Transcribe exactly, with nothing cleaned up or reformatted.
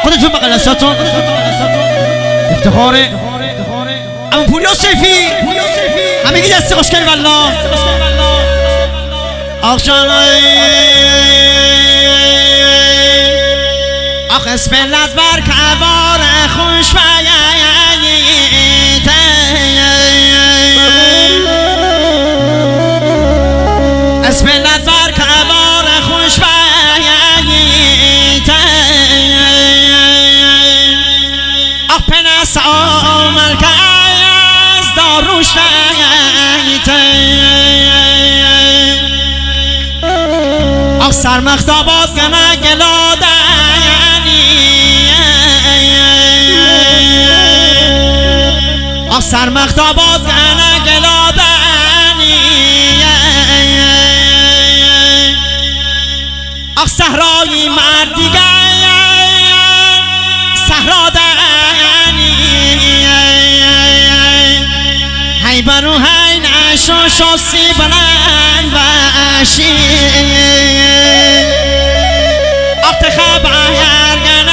خودتون بقل دستاتون افتخاره اما پوریا سیفی همگی دستی خوشگلی والله آخ جانای آخ اسملت بر کبار خوش بیایید اسملت بر کبار خوش بیایید آخ پنس آمل که از داروش بیایید آخ سرمخت آباد کنه گلادنی آخ سرمخت آباد کنه گلادنی آخ صحرای مردیگه صحرا دنی هی برو هی نشو شاسی بلند باشی آخ تخبر